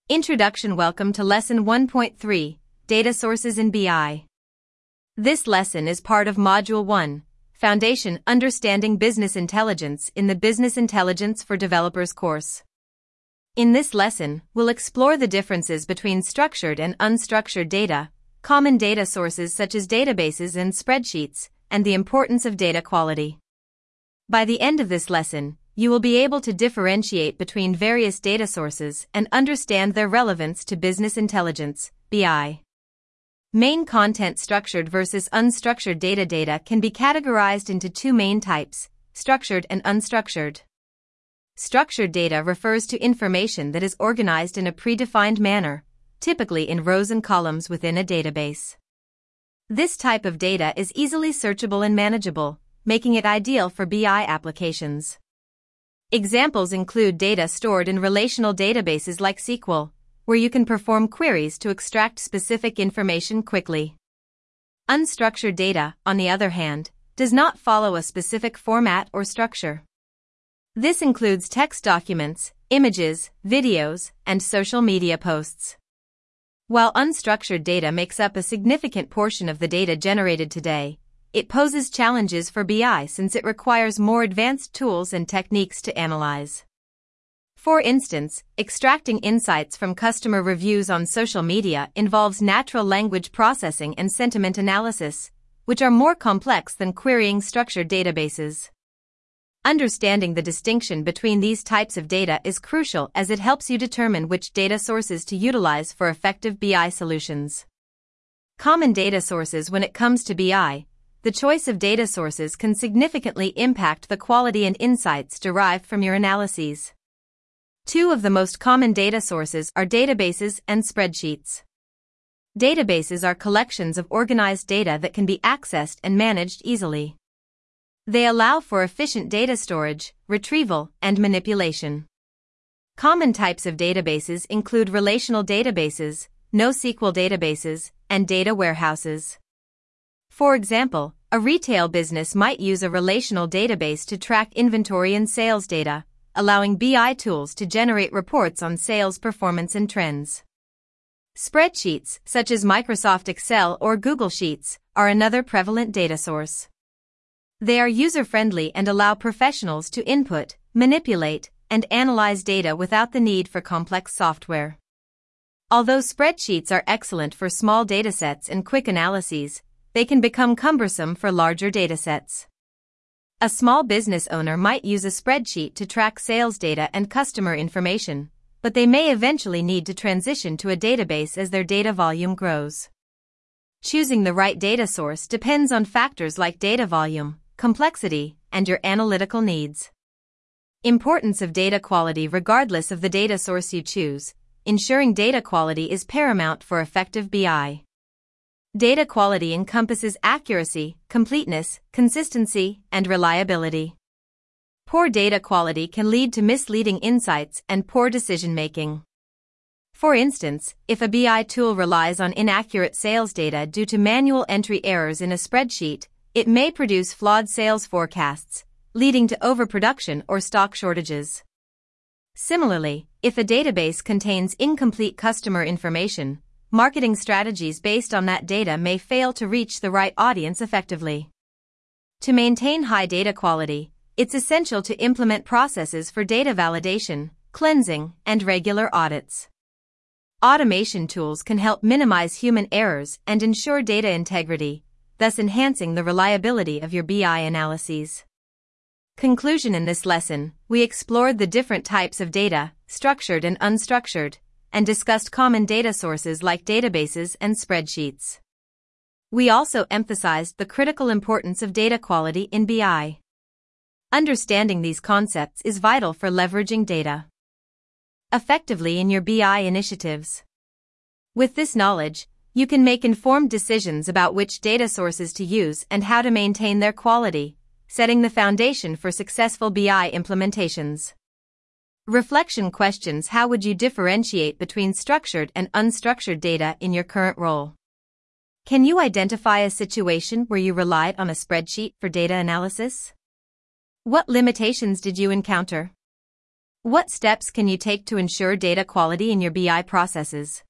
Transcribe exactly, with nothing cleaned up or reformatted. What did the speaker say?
Introduction. Welcome to Lesson one point three, Data Sources in B I. This lesson is part of Module one, Foundation Understanding Business Intelligence in the Business Intelligence for Developers course. In this lesson, we'll explore the differences between structured and unstructured data, common data sources such as databases and spreadsheets, and the importance of data quality. By the end of this lesson, you will be able to differentiate between various data sources and understand their relevance to business intelligence, B I. Main content. Structured versus unstructured data. Data can be categorized into two main types, structured and unstructured. Structured data refers to information that is organized in a predefined manner, typically in rows and columns within a database. This type of data is easily searchable and manageable, making it ideal for B I applications. Examples include data stored in relational databases like S Q L, where you can perform queries to extract specific information quickly. Unstructured data, on the other hand, does not follow a specific format or structure. This includes text documents, images, videos, and social media posts. While unstructured data makes up a significant portion of the data generated today, it poses challenges for B I since it requires more advanced tools and techniques to analyze. For instance, extracting insights from customer reviews on social media involves natural language processing and sentiment analysis, which are more complex than querying structured databases. Understanding the distinction between these types of data is crucial as it helps you determine which data sources to utilize for effective B I solutions. Common data sources. When it comes to B I, the choice of data sources can significantly impact the quality and insights derived from your analyses. Two of the most common data sources are databases and spreadsheets. Databases are collections of organized data that can be accessed and managed easily. They allow for efficient data storage, retrieval, and manipulation. Common types of databases include relational databases, NoSQL databases, and data warehouses. For example, a retail business might use a relational database to track inventory and sales data, allowing B I tools to generate reports on sales performance and trends. Spreadsheets, such as Microsoft Excel or Google Sheets, are another prevalent data source. They are user-friendly and allow professionals to input, manipulate, and analyze data without the need for complex software. Although spreadsheets are excellent for small datasets and quick analyses, they can become cumbersome for larger datasets. A small business owner might use a spreadsheet to track sales data and customer information, but they may eventually need to transition to a database as their data volume grows. Choosing the right data source depends on factors like data volume, complexity, and your analytical needs. Importance of data quality. Regardless of the data source you choose, ensuring data quality is paramount for effective B I. Data quality encompasses accuracy, completeness, consistency, and reliability. Poor data quality can lead to misleading insights and poor decision-making. For instance, if a B I tool relies on inaccurate sales data due to manual entry errors in a spreadsheet, it may produce flawed sales forecasts, leading to overproduction or stock shortages. Similarly, if a database contains incomplete customer information, marketing strategies based on that data may fail to reach the right audience effectively. To maintain high data quality, it's essential to implement processes for data validation, cleansing, and regular audits. Automation tools can help minimize human errors and ensure data integrity, thus enhancing the reliability of your B I analyses. Conclusion. In this lesson, we explored the different types of data, structured and unstructured, and discussed common data sources like databases and spreadsheets. We also emphasized the critical importance of data quality in B I. Understanding these concepts is vital for leveraging data effectively in your B I initiatives. With this knowledge, you can make informed decisions about which data sources to use and how to maintain their quality, setting the foundation for successful B I implementations. Reflection questions. How would you differentiate between structured and unstructured data in your current role? Can you identify a situation where you relied on a spreadsheet for data analysis? What limitations did you encounter? What steps can you take to ensure data quality in your B I processes?